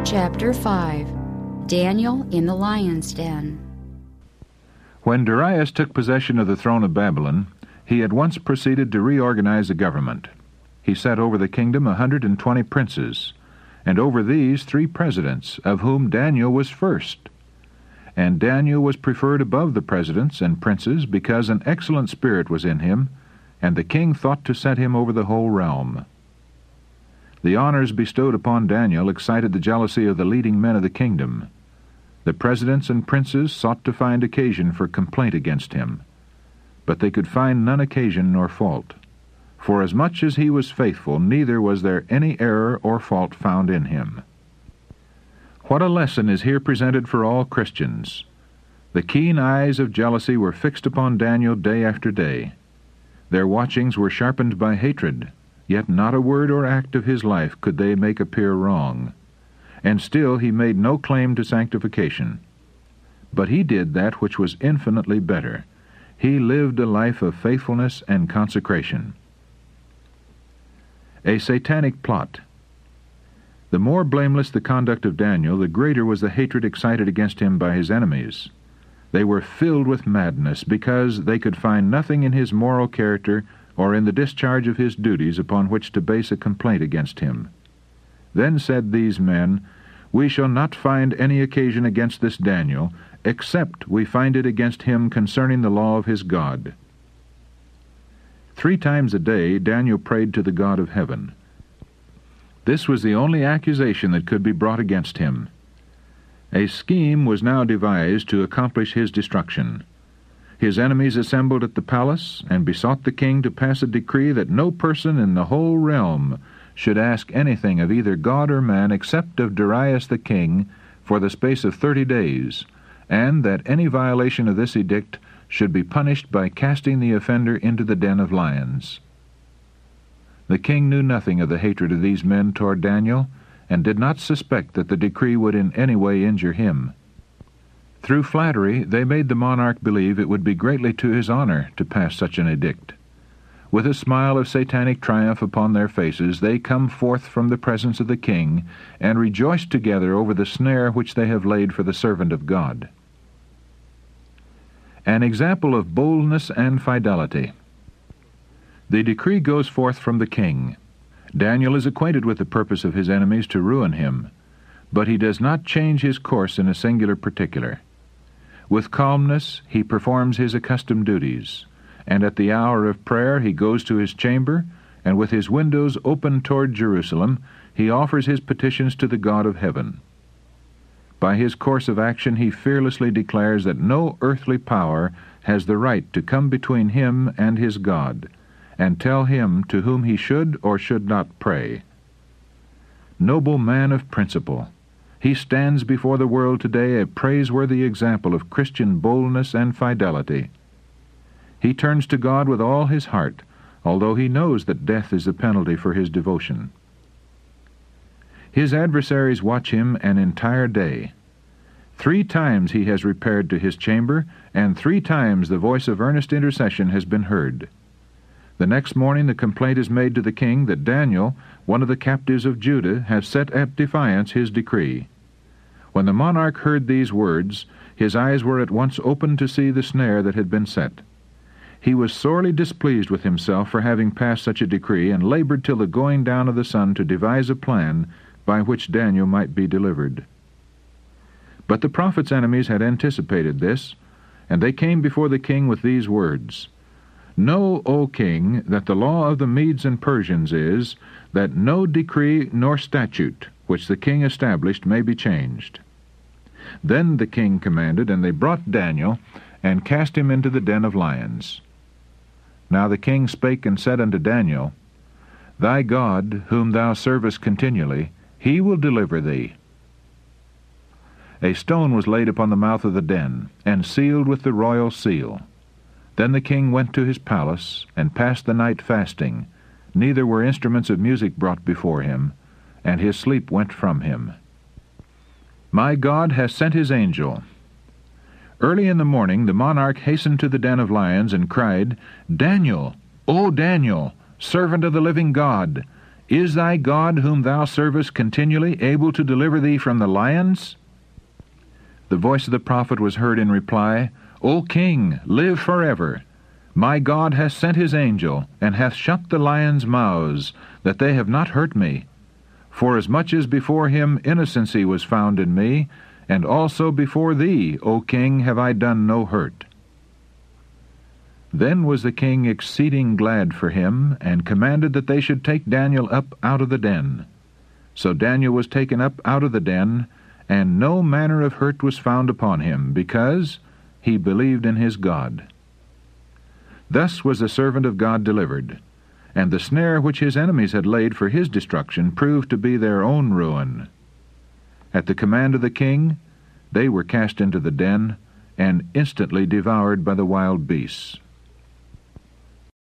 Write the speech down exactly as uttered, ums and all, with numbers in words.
Chapter five. Daniel in the Lion's Den. When Darius took possession of the throne of Babylon, he at once proceeded to reorganize the government. He set over the kingdom a hundred and twenty princes, and over these three presidents, of whom Daniel was first. And Daniel was preferred above the presidents and princes because an excellent spirit was in him, and the king thought to set him over the whole realm. The honors bestowed upon Daniel excited the jealousy of the leading men of the kingdom. The presidents and princes sought to find occasion for complaint against him, but they could find none occasion nor fault. For as much as he was faithful, neither was there any error or fault found in him. What a lesson is here presented for all Christians! The keen eyes of jealousy were fixed upon Daniel day after day. Their watchings were sharpened by hatred, yet not a word or act of his life could they make appear wrong. And still he made no claim to sanctification. But he did that which was infinitely better. He lived a life of faithfulness and consecration. A satanic plot. The more blameless the conduct of Daniel, the greater was the hatred excited against him by his enemies. They were filled with madness because they could find nothing in his moral character or in the discharge of his duties upon which to base a complaint against him. Then said these men, "We shall not find any occasion against this Daniel, except we find it against him concerning the law of his God." Three times a day Daniel prayed to the God of heaven. This was the only accusation that could be brought against him. A scheme was now devised to accomplish his destruction. His enemies assembled at the palace and besought the king to pass a decree that no person in the whole realm should ask anything of either God or man except of Darius the king for the space of thirty days, and that any violation of this edict should be punished by casting the offender into the den of lions. The king knew nothing of the hatred of these men toward Daniel, and did not suspect that the decree would in any way injure him. Through flattery they made the monarch believe it would be greatly to his honor to pass such an edict. With a smile of satanic triumph upon their faces, they come forth from the presence of the king, and rejoice together over the snare which they have laid for the servant of God. An example of boldness and fidelity. The decree goes forth from the king. Daniel is acquainted with the purpose of his enemies to ruin him, but he does not change his course in a singular particular. With calmness he performs his accustomed duties, and at the hour of prayer he goes to his chamber, and with his windows open toward Jerusalem, he offers his petitions to the God of heaven. By his course of action he fearlessly declares that no earthly power has the right to come between him and his God, and tell him to whom he should or should not pray. Noble man of principle! He stands before the world today a praiseworthy example of Christian boldness and fidelity. He turns to God with all his heart, although he knows that death is the penalty for his devotion. His adversaries watch him an entire day. Three times he has repaired to his chamber, and three times the voice of earnest intercession has been heard. The next morning the complaint is made to the king that Daniel, one of the captives of Judah, has set at defiance his decree. When the monarch heard these words, his eyes were at once opened to see the snare that had been set. He was sorely displeased with himself for having passed such a decree, and labored till the going down of the sun to devise a plan by which Daniel might be delivered. But the prophet's enemies had anticipated this, and they came before the king with these words, "Know, O king, that the law of the Medes and Persians is, that no decree nor statute which the king established may be changed." Then the king commanded, and they brought Daniel, and cast him into the den of lions. Now the king spake and said unto Daniel, "Thy God, whom thou servest continually, he will deliver thee." A stone was laid upon the mouth of the den, and sealed with the royal seal. Then the king went to his palace, and passed the night fasting, neither were instruments of music brought before him, and his sleep went from him. My God has sent his angel. Early in the morning the monarch hastened to the den of lions, and cried, "Daniel, O Daniel, servant of the living God, Is thy God, whom thou servest continually, able to deliver thee from the lions?" The voice of the prophet was heard in reply, "O king, live forever. My God hath sent his angel, and hath shut the lions' mouths, that they have not hurt me. Forasmuch as before him innocency was found in me, and also before thee, O king, have I done no hurt." Then was the king exceeding glad for him, and commanded that they should take Daniel up out of the den. So Daniel was taken up out of the den, and no manner of hurt was found upon him, because he believed in his God. Thus was the servant of God delivered, and the snare which his enemies had laid for his destruction proved to be their own ruin. At the command of the king, they were cast into the den, and instantly devoured by the wild beasts.